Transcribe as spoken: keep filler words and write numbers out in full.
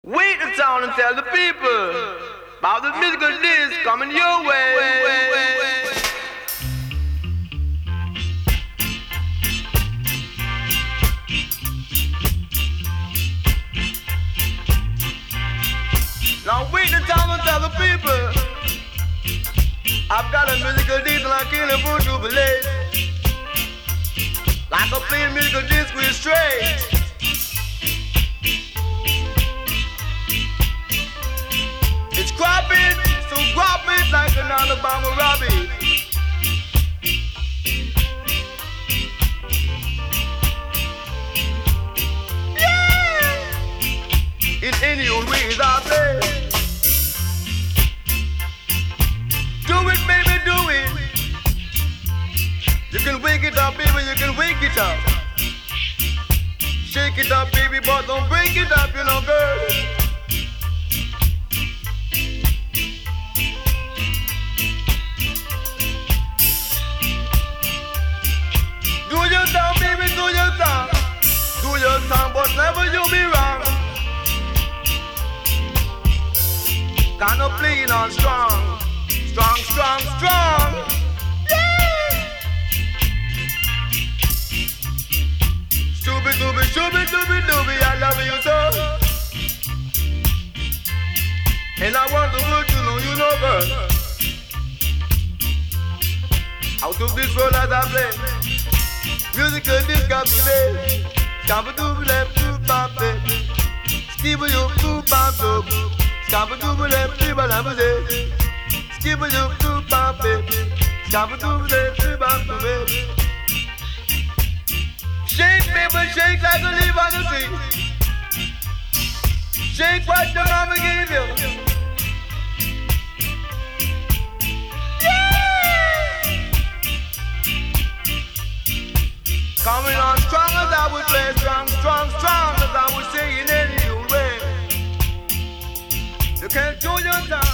Wait the town and tell the people about the musical disc coming your way. Now wait the town and tell the people I've got a musical disc like killing for jubilee. Like a plain musical disc with straight. It's cropping, so crop it like an Alabama rabbit. Yeah! In any old ways I play. Do it, baby, do it. You can wake it up, baby, you can wake it up. Shake it up, baby, but don't break it up, you know, girl. Do your time, baby, do your time. Do your time, but never you be wrong. Kinda playing on strong. Strong, strong, strong. Yeah! Shooby, dooby, shooby, dooby, dooby, I love you so. And I want the world to know you know, girl. Out of this world as I play. Musical disc got today. Scabba dooby left to pop it. Skibba you to pop up. Scabba dooby left to pop it. Skibba you to pop it. Scabba dooby left to pop it. Shake, baby, shake like a leaf on the tree. Shake what your mama gave you. Coming on strong as I would play, strong, strong, strong as I would say in any way. You can't do your time.